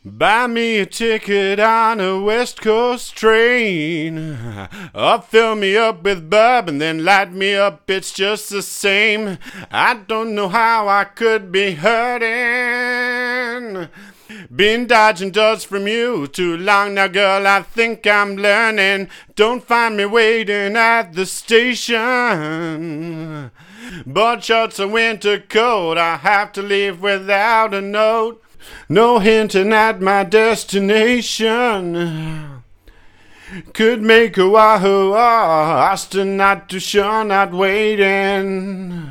Buy me a ticket on a West Coast train. Or fill me up with bub and then light me up, it's just the same. I don't know how I could be hurting. Been dodging dust from you too long now, girl, I think I'm learning. Don't find me waiting at the station. Board shorts, a winter coat, I have to leave without a note. No hinting at my destination. Could make a wahoo, Austin, not too sure, not waiting.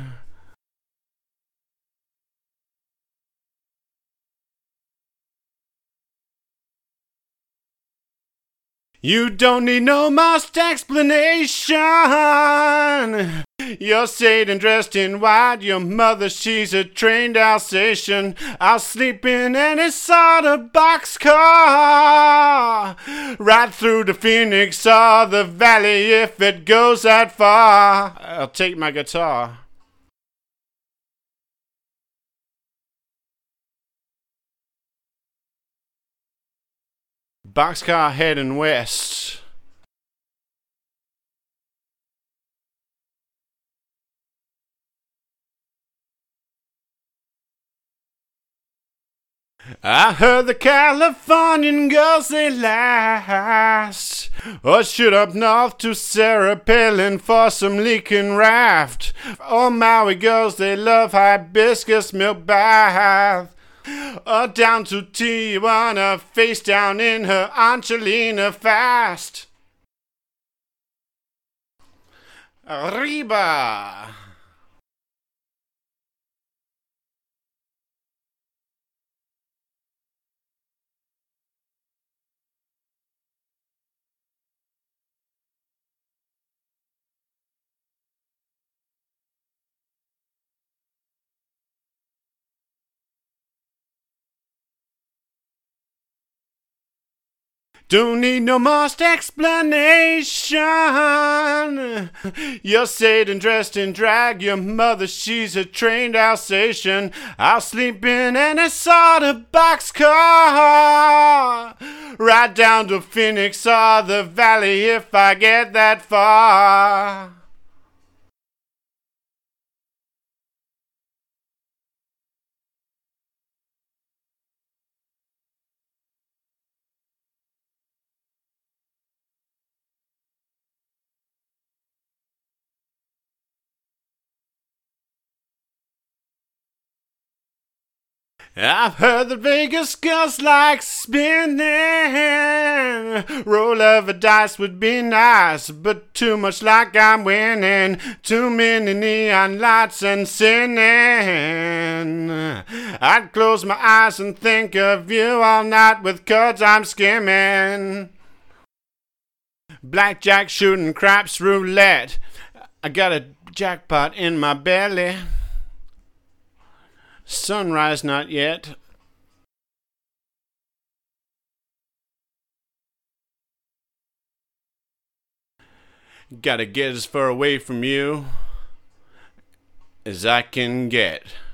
You don't need no most explanation. You're Satan dressed in white. Your mother, she's a trained Alsatian. I'll sleep in any sort of boxcar. Right through the Phoenix or the valley if it goes that far. I'll take my guitar. Boxcar heading west. I heard the Californian girls, they last. Or shoot up north to Sarah Palin for some leaking raft. Oh, Maui girls, they love hibiscus milk bath. Or down to Tijuana, face down in her Angelina fast. Arriba! Don't need no most explanation. You're Satan dressed in drag. Your mother, she's a trained Alsatian. I'll sleep in any sort of boxcar. Right down to Phoenix or the valley if I get that far. I've heard that Vegas girls like spinning. Roll of a dice would be nice, but too much like I'm winning. Too many neon lights and sinning. I'd close my eyes and think of you all night with cards I'm skimming. Blackjack shooting craps roulette. I got a jackpot in my belly. Sunrise not yet. Gotta get as far away from you as I can get.